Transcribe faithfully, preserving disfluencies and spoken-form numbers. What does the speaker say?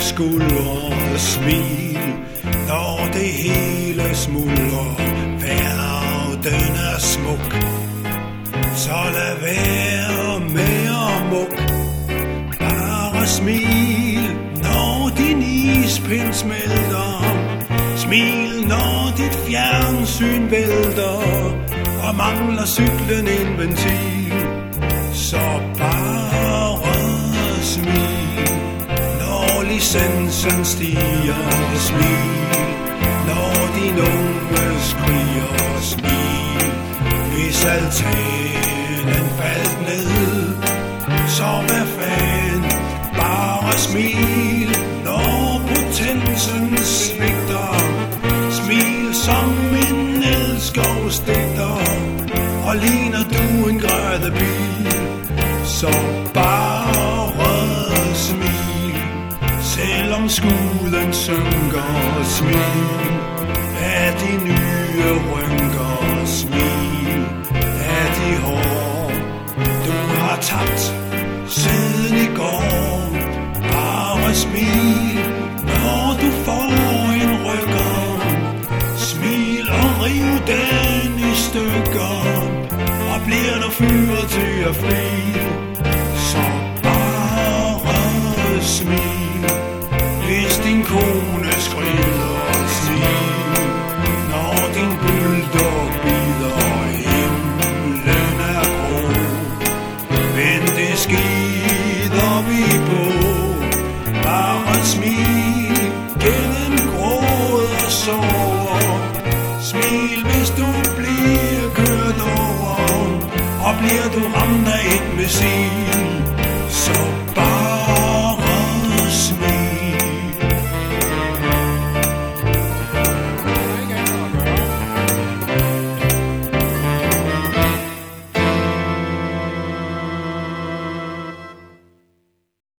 skuldre og smil, når det hele smuldrer. Verden er smuk, så lad være med at muk. Bare smil, når din ispind smelter. Smil, når dit fjernsyn vælter, og mangler cyklen en ventil. Så bare smil, når licensen stiger. Smil, når din unge skriger. Smil, hvis altanen faldt ned, så hvad fanden. Bare smil, når potensen svigter. Smil som en elskovsdigter, og ligner du en grædebil. Så bare smil, selvom skuden synker. Smil af de nye rynker. Smil af de hår, du har tabt siden i går. Bare smil, når du får en rykker. Smil og riv den i stykker, og bliver du fyret til at fri. Så bare smil, hvis din kone skrider. Smil, når din bulldog bider. Himlen er grå, men det skider vi på. Bare smil gennem gråd og sorg. Smil, hvis du bliver kørt over, og bliver du ramt af et missil.